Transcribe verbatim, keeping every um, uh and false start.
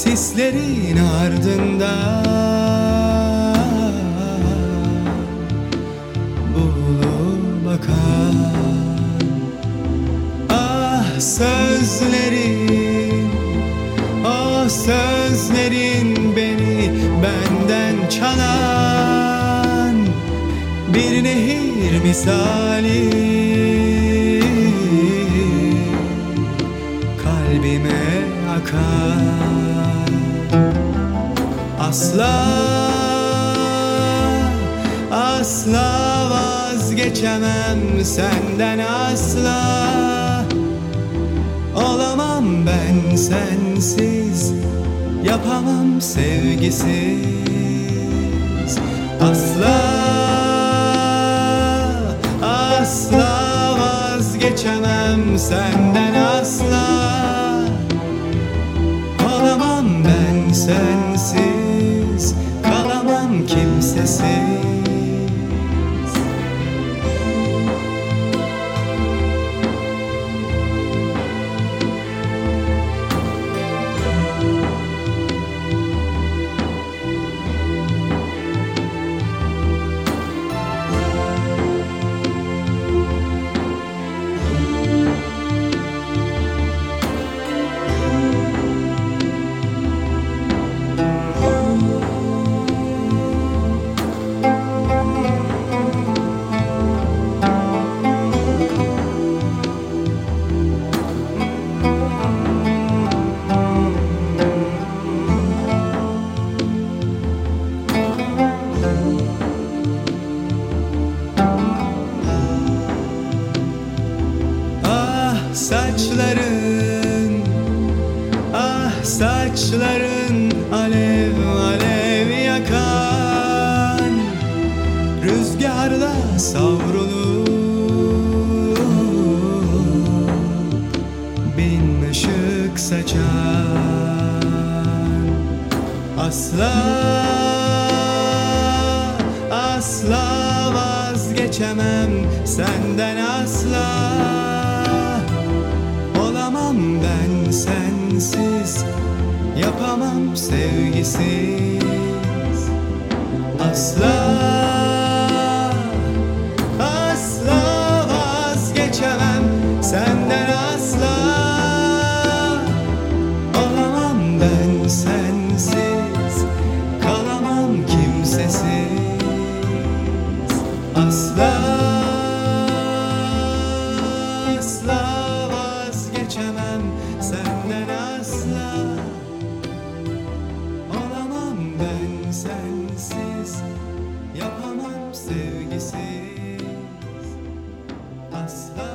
Sislerin ardında bulup bakan, ah sözlerin, o sözlerin beni benden çalan bir nehir misali kalbime akar. Asla, asla vazgeçemem senden, asla olamam ben sensiz, yapamam sevgisiz. Asla, asla vazgeçemem senden, asla olamam ben sensiz, kalamam kimsesiz. Saçların, ah saçların alev alev yakan, rüzgarda savrulup bin ışık saçan. Asla, asla vazgeçemem senden, asla olamam ben sensiz, yapamam sevgisiz. Asla, asla vazgeçemem senden, asla olamam ben sensiz, kalamam kimsesiz. Asla, asla vazgeçemem senden, asla olamam ben sensiz, yapamam sevgisiz. Asla.